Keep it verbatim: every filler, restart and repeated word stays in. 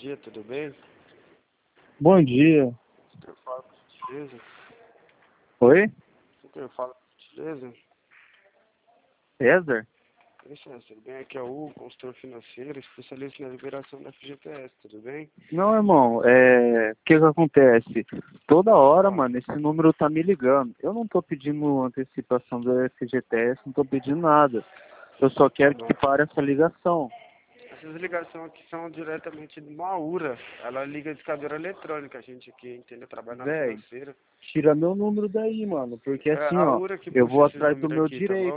dia, tudo bem? Bom dia. Você quer falar por gentileza? Oi? Você quer falar por gentileza? César? Isso, tudo bem? Aqui é o Hugo, consultor financeiro, especialista na liberação da F G T S, tudo bem? Não, irmão, é... o que que acontece? Toda hora, Fala. mano, esse número tá me ligando. Eu não tô pedindo antecipação do F G T S, não tô pedindo nada. Eu só Tá quero bom. que pare essa ligação. Essas ligações aqui são diretamente de Maura. Ela liga de cadeira eletrônica, a gente aqui, entendeu? Trabalha na Véi, financeira. tira meu número daí, mano, porque É assim, a ó, URA que eu puxa vou esse atrás do número meu aqui, tá bom? direito.